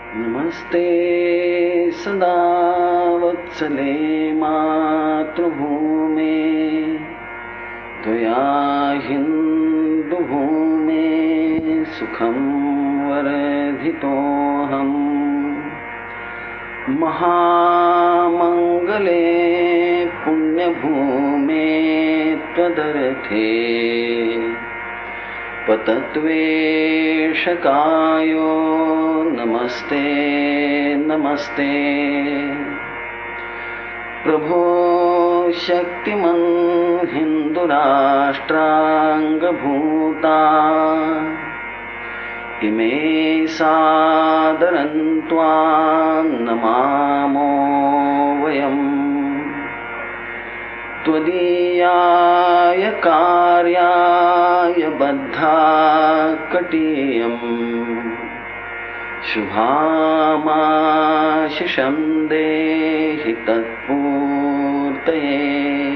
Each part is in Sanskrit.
नमस्ते सदा वत्सले मातृभूमे त्वया हिन्दुभूमे सुखं वर्धितोऽहम् महामङ्गले पुण्यभूमे त्वदर्थे पतत्वेषकायो नमस्ते नमस्ते। प्रभो शक्तिमन् हिन्दुराष्ट्राङ्गभूता इमे सादरं त्वां नमामो वयम्। त्वदीयाय कार्याय बद्धा कटीयम् शुभामाशिषं देहि तत्पूर्तये।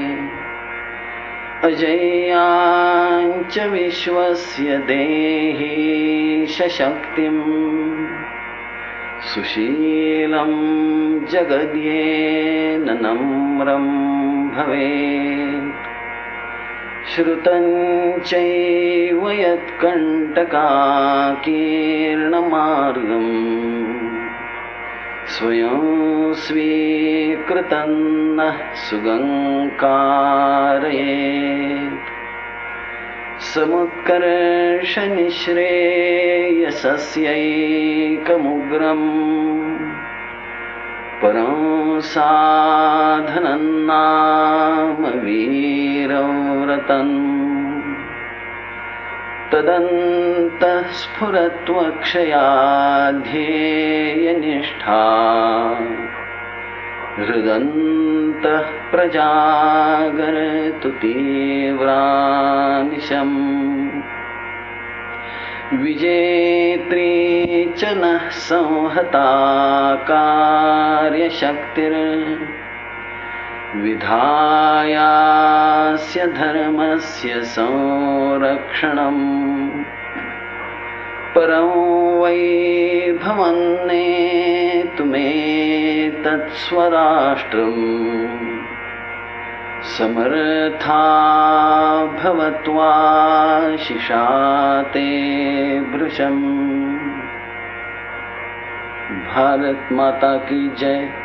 अजेयाञ्च विश्वस्य देहि शक्तिं सुशीलं जगद्येन नम्रं भवेत्। श्रुतं चैव यत्कण्टकाकीर्णमार्गं स्वयं स्वीकृतं नः सुगङ्कारयेत्। समुत्कर्षनिःश्रेयसस्यैकमुग्रम् परं साधनं नाम वीरव्रतम्। तदन्तः स्फुरत्वक्षयाध्येयनिष्ठा हृदन्तः प्रजागरतु तीव्रानिशम्। विजेत्री च नः संहता कार्यशक्तिर्विधायास्य धर्मस्य संरक्षणम्। परं वैभवन्नेतुमेतत्स्वराष्ट्रम् समर्था भवत्वाशिषा ते भृशम्। भारत माता की जय।